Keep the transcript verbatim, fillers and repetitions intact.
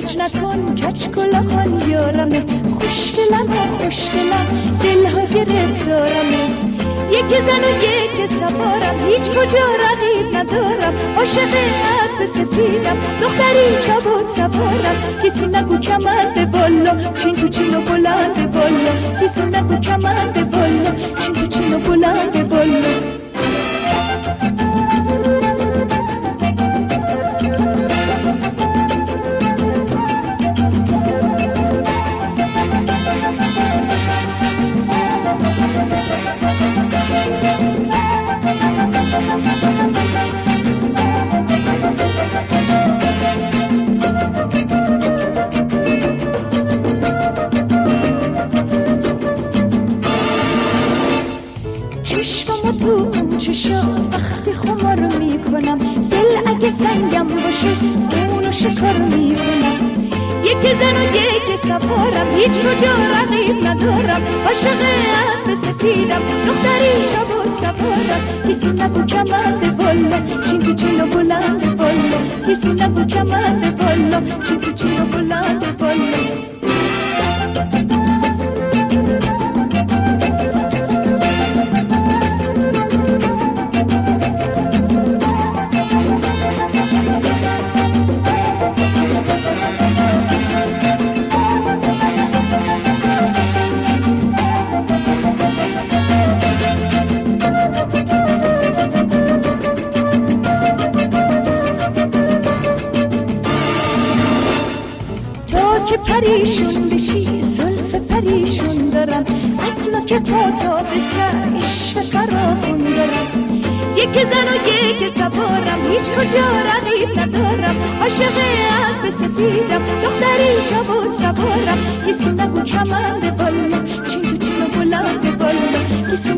کج نکن کج کلاخان یارمه، خوشگلم و خوشگلم دلها گرفتارمه، یک زن و یک سوارم، هیچ کجا رقیب ندارم، عاشق اسب سفیدم، دختری چابک سوارم، کسی نگو کمند بالا چین تو چین و بلند بالا، کسی نگو کمند بالا چین تو چین و بلند بالا. چشممو تو اون چشات وقتی خمار میکنم، دل اگه سنگم باشه اونو شکار میکنم، یک زن و یک سوارم، هیچ کجا رقیب ندارم، عاشق اسب سفیدم، دختری چابک سوارم، کسی نگو کمند بالا چین تو چین و بلند بالا، کسی نگو کمند بالا چین تو چین و بلند بالا. پریشون بشی زلف پریشون دارم، از نوک پا تا به سر عشق فراخون دارم، یک زن و یک سوارم، هیچ کجا رقیب ندارم، عاشق اسب سفیدم، دختری چابک سوارم، کسی نگو کمند بالا چین تو چین و بلند بالا، کسی